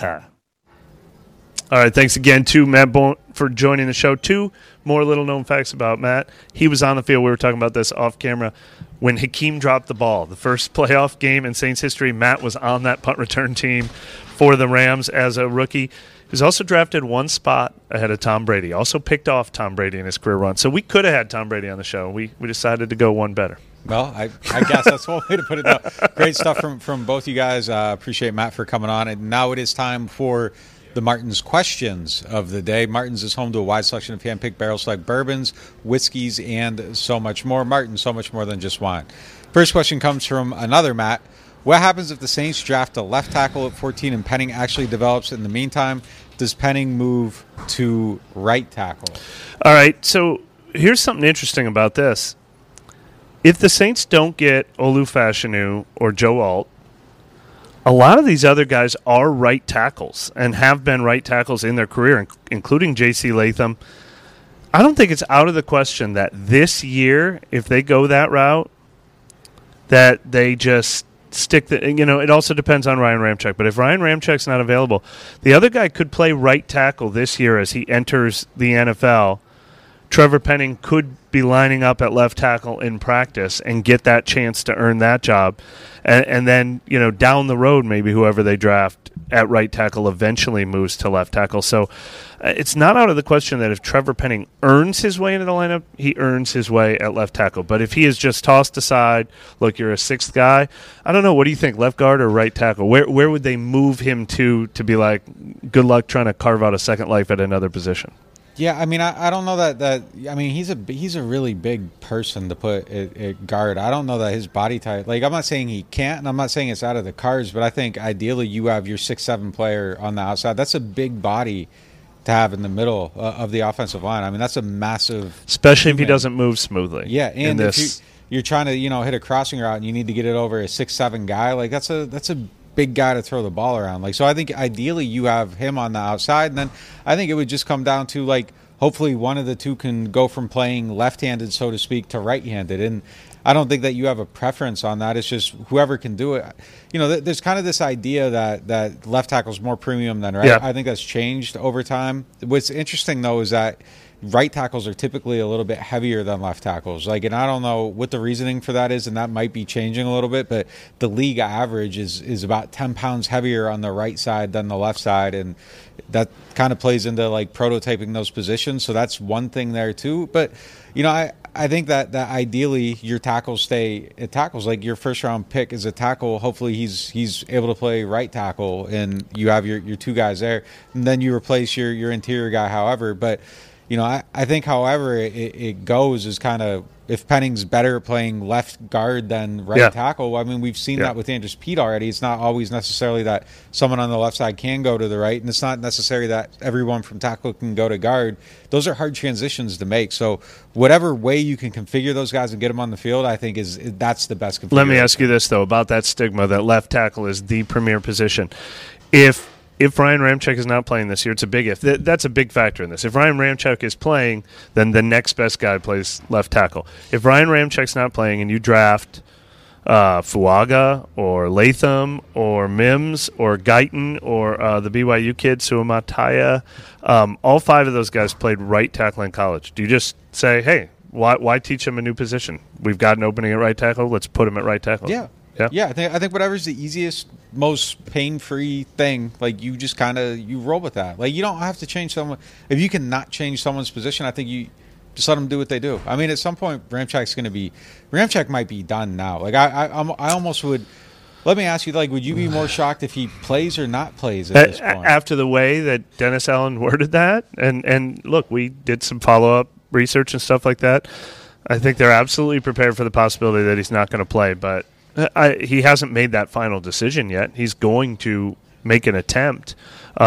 All right, thanks again to Matt Bowen for joining the show. Two more little-known facts about Matt. He was on the field. We were talking about this off camera. When Hakeem dropped the ball, the first playoff game in Saints history, Matt was on that punt return team for the Rams as a rookie. He was also drafted one spot ahead of Tom Brady. Also picked off Tom Brady in his career run. So we could have had Tom Brady on the show. We decided to go one better. Well, I guess that's one way to put it. No, great stuff from both you guys. Appreciate Matt for coming on. And now it is time for the Martin's questions of the day. Martin's is home to a wide selection of hand-picked barrel-select bourbons, whiskeys, and so much more. Martin, so much more than just wine. First question comes from another Matt. What happens if the Saints draft a left tackle at 14 and Penning actually develops in the meantime? Does Penning move to right tackle? All right, so here's something interesting about this. If the Saints don't get Olu Fashanu or Joe Alt, a lot of these other guys are right tackles and have been right tackles in their career, including J.C. Latham. I don't think it's out of the question that this year, if they go that route, that they just stick the, it also depends on Ryan Ramczyk. But if Ryan Ramczyk's not available, the other guy could play right tackle this year as he enters the NFL. Trevor Penning could be lining up at left tackle in practice and get that chance to earn that job. And then, down the road, maybe whoever they draft at right tackle eventually moves to left tackle. So it's not out of the question that if Trevor Penning earns his way into the lineup, he earns his way at left tackle. But if he is just tossed aside, look, you're a sixth guy, I don't know. What do you think, left guard or right tackle? Where would they move him to be like, good luck trying to carve out a second life at another position? Yeah, I mean, I don't know that. I mean, he's a really big person to put at guard. I don't know that his body type. Like, I'm not saying he can't, and I'm not saying it's out of the cards, but I think ideally you have your 6'7" player on the outside. That's a big body to have in the middle of the offensive line. I mean, that's a massive, especially if he doesn't move smoothly. Yeah, and if you're trying to hit a crossing route and you need to get it over a 6'7" guy, like that's a big guy to throw the ball around. Like, so I think ideally you have him on the outside, and then I think it would just come down to, like, hopefully one of the two can go from playing left-handed, so to speak, to right-handed. And I don't think that you have a preference on that. It's just whoever can do it. There's kind of this idea that left tackle is more premium than right. Yeah. I think that's changed over time. What's interesting, though, is that right tackles are typically a little bit heavier than left tackles. Like, and I don't know what the reasoning for that is, and that might be changing a little bit, but the league average is about 10 pounds heavier on the right side than the left side, and that kind of plays into, like, prototyping those positions. So that's one thing there too. But, I think that ideally your tackles stay at tackles. Like, your first round pick is a tackle. Hopefully he's able to play right tackle, and you have your two guys there, and then you replace your interior guy, however. But I think, however, it goes is kind of if Penning's better playing left guard than right tackle. I mean, we've seen that with Andrus Peat already. It's not always necessarily that someone on the left side can go to the right, and it's not necessary that everyone from tackle can go to guard. Those are hard transitions to make. So whatever way you can configure those guys and get them on the field, I think that's the best configuration. Let me ask you this, though, about that stigma that left tackle is the premier position. If Ryan Ramczyk is not playing this year, it's a big if. That's a big factor in this. If Ryan Ramczyk is playing, then the next best guy plays left tackle. If Ryan Ramczyk's not playing and you draft Fuaga or Latham or Mims or Guyton or the BYU kid, Suamataya, all 5 of those guys played right tackle in college. Do you just say, hey, why teach him a new position? We've got an opening at right tackle. Let's put him at right tackle. Yeah. I think whatever's the easiest, most pain-free thing, like you just kind of you roll with that. Like you don't have to change someone. If you can not change someone's position, I think you just let them do what they do. I mean, at some point, Ramczyk might be done now. Like I almost would. Let me ask you, like, would you be more shocked if he plays or not plays at this point? After the way that Dennis Allen worded that, and look, we did some follow-up research and stuff like that. I think they're absolutely prepared for the possibility that he's not going to play, but. He hasn't made that final decision yet. He's going to make an attempt.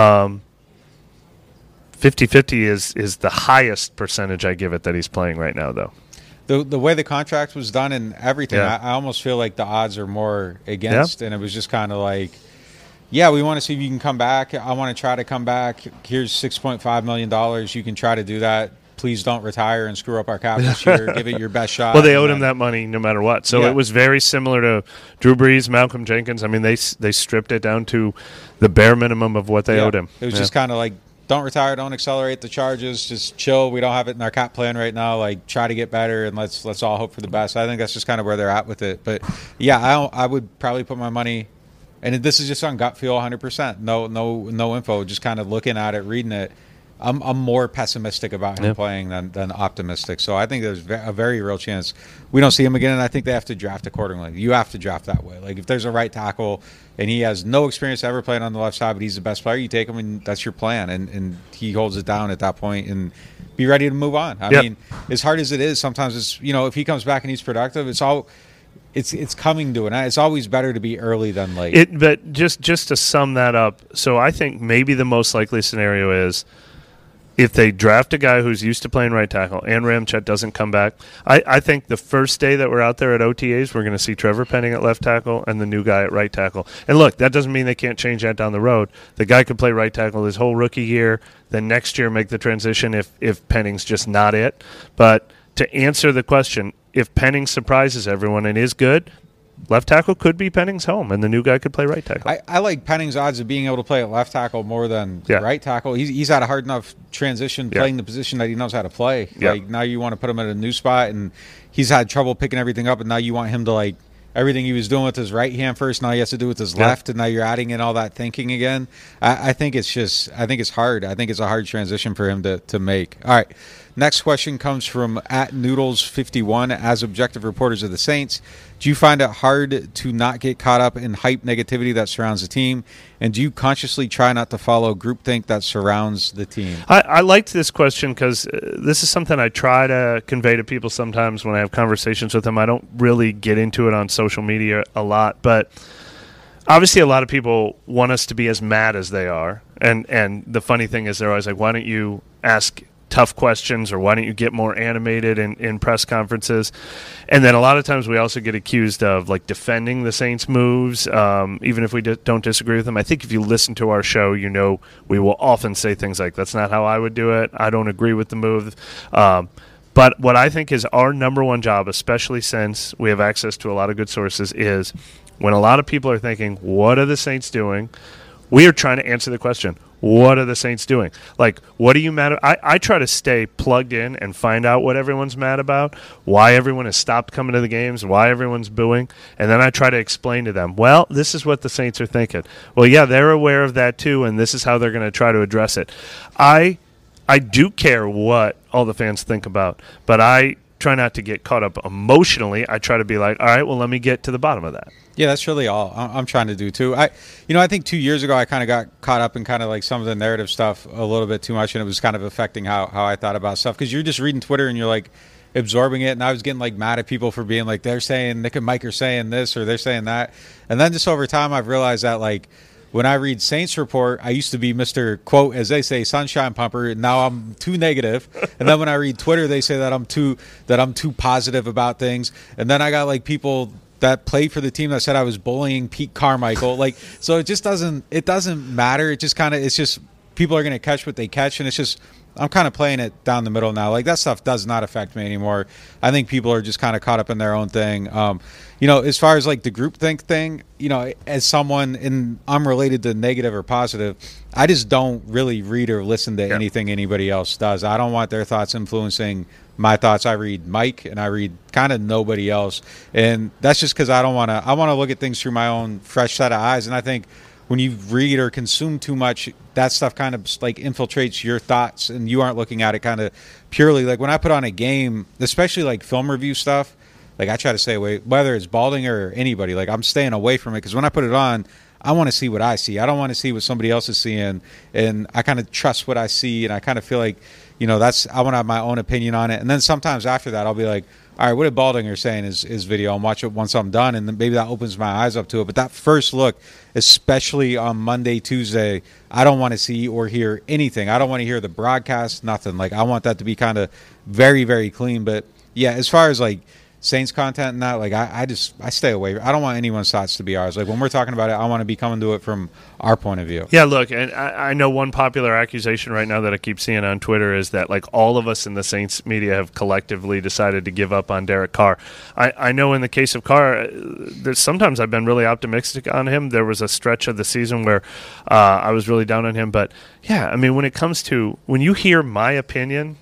50-50 is the highest percentage I give it that he's playing right now, though. The way the contract was done and everything, I almost feel like the odds are more against, and it was just kind of like, yeah, we want to see if you can come back. I want to try to come back. Here's $6.5 million. You can try to do that. Please don't retire and screw up our cap this year. Give it your best shot. Well, they owed him that money no matter what. So it was very similar to Drew Brees, Malcolm Jenkins. I mean, they stripped it down to the bare minimum of what they owed him. It was just kind of like, don't retire, don't accelerate the charges, just chill. We don't have it in our cap plan right now. Like, try to get better, and let's all hope for the best. I think that's just kind of where they're at with it. But, yeah, I would probably put my money – and this is just on gut feel 100%. No info, just kind of looking at it, reading it. I'm more pessimistic about him playing than optimistic. So I think there's a very real chance we don't see him again, and I think they have to draft accordingly. You have to draft that way. Like if there's a right tackle and he has no experience ever playing on the left side, but he's the best player, you take him, and that's your plan. And he holds it down at that point and be ready to move on. I mean, as hard as it is, sometimes it's if he comes back and he's productive, it's coming to it. It's always better to be early than late. But just to sum that up, so I think maybe the most likely scenario is if they draft a guy who's used to playing right tackle and Ramczyk doesn't come back, I think the first day that we're out there at OTAs, we're going to see Trevor Penning at left tackle and the new guy at right tackle. And look, that doesn't mean they can't change that down the road. The guy could play right tackle his whole rookie year, then next year make the transition if Penning's just not it. But to answer the question, if Penning surprises everyone and is good, left tackle could be Penning's home, and the new guy could play right tackle. I like Penning's odds of being able to play at left tackle more than right tackle. He's had a hard enough transition playing the position that he knows how to play. Like now you want to put him at a new spot, and he's had trouble picking everything up, and now you want him to everything he was doing with his right hand first, now he has to do with his left, and now you're adding in all that thinking again. I think it's hard. I think it's a hard transition for him to make. All right. Next question comes from @Noodles51. As objective reporters of the Saints, do you find it hard to not get caught up in hype negativity that surrounds the team? And do you consciously try not to follow groupthink that surrounds the team? I liked this question because this is something I try to convey to people sometimes when I have conversations with them. I don't really get into it on social media a lot, but obviously a lot of people want us to be as mad as they are. And the funny thing is they're always like, why don't you ask tough questions, or why don't you get more animated in press conferences? And then a lot of times we also get accused of defending the Saints moves, even if we don't disagree with them. I think if you listen to our show, we will often say things like, that's not how I would do it, I don't agree with the move. But what I think is our number one job, especially since we have access to a lot of good sources, is when a lot of people are thinking, what are the Saints doing? We are trying to answer the question, what are the Saints doing? What are you mad at? I try to stay plugged in and find out what everyone's mad about, why everyone has stopped coming to the games, why everyone's booing, and then I try to explain to them, well, this is what the Saints are thinking. Well, yeah, they're aware of that too, and this is how they're going to try to address it. I do care what all the fans think about, but I try not to get caught up emotionally. I try to be like, all right, well, let me get to the bottom of that. Yeah, that's really all I'm trying to do too. I think 2 years ago I kind of got caught up in kind of like some of the narrative stuff a little bit too much, and it was kind of affecting how I thought about stuff, because you're just reading Twitter and you're like absorbing it, and I was getting like mad at people for being like, they're saying Nick and Mike are saying this or they're saying that, and then just over time I've realized that like when I read Saints Report, I used to be Mr. quote, as they say, sunshine pumper. And now I'm too negative. And then when I read Twitter, they say that I'm too positive about things. And then I got like people that played for the team that said I was bullying Pete Carmichael. Like, so it doesn't matter. It's just people are going to catch what they catch, and it's just I'm kind of playing it down the middle now. Like, that stuff does not affect me anymore. I think people are just kind of caught up in their own thing. As far as like the groupthink thing, as someone, and I'm related to negative or positive, I just don't really read or listen to anything anybody else does. I don't want their thoughts influencing my thoughts. I read Mike and I read kind of nobody else. And that's just because I want to look at things through my own fresh set of eyes. And I think when you read or consume too much, that stuff kind of like infiltrates your thoughts, and you aren't looking at it kind of purely. Like when I put on a game, especially like film review stuff, like I try to stay away, whether it's Baldinger or anybody, like I'm staying away from it, because when I put it on, I want to see what I see. I don't want to see what somebody else is seeing, and I kind of trust what I see, and I kind of feel like, I want to have my own opinion on it. And then sometimes after that, I'll be like, all right, what did Baldinger say in his video? I'll watch it once I'm done, and then maybe that opens my eyes up to it. But that first look, especially on Monday, Tuesday, I don't want to see or hear anything. I don't want to hear the broadcast, nothing. Like, I want that to be kind of very, very clean. But, yeah, as far as, like, Saints content and that, like I stay away. I don't want anyone's thoughts to be ours. Like when we're talking about it, I want to be coming to it from our point of view. Yeah, look, and I know one popular accusation right now that I keep seeing on Twitter is that like all of us in the Saints media have collectively decided to give up on Derek Carr. I know in the case of Carr, there's sometimes I've been really optimistic on him. There was a stretch of the season where I was really down on him, but yeah, I mean when you hear my opinion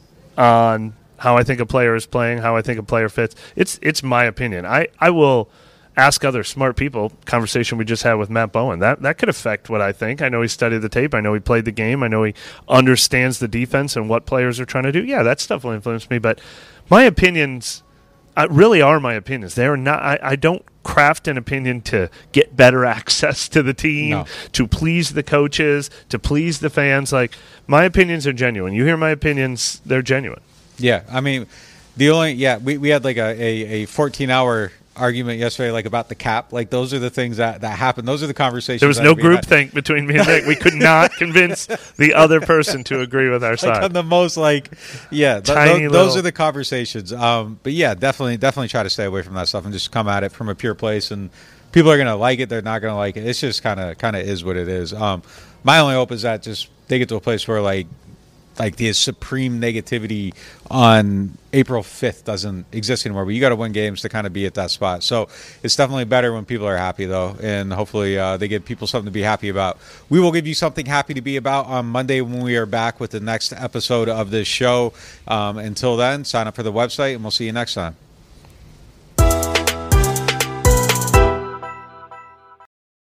on how I think a player is playing, how I think a player fits, it's my opinion. I will ask other smart people, conversation we just had with Matt Bowen, that could affect what I think. I know he studied the tape. I know he played the game. I know he understands the defense and what players are trying to do. Yeah, that stuff will influence me, but my opinions really are my opinions. They are not. I don't craft an opinion to get better access to the team, to please the coaches, to please the fans. Like, my opinions are genuine. You hear my opinions, they're genuine. Yeah, I mean, we had like a 14-hour argument yesterday, like about the cap. Like those are the things that happen. Those are the conversations. There was no groupthink between me and Nick. We could not convince the other person to agree with our side. On the most those are the conversations. But yeah, definitely try to stay away from that stuff and just come at it from a pure place. And people are gonna like it. They're not gonna like it. It's just kind of is what it is. My only hope is that just they get to a place where like the supreme negativity on April 5th doesn't exist anymore. But you got to win games to kind of be at that spot. So it's definitely better when people are happy, though, and hopefully they give people something to be happy about. We will give you something happy to be about on Monday when we are back with the next episode of this show. Until then, sign up for the website, and we'll see you next time.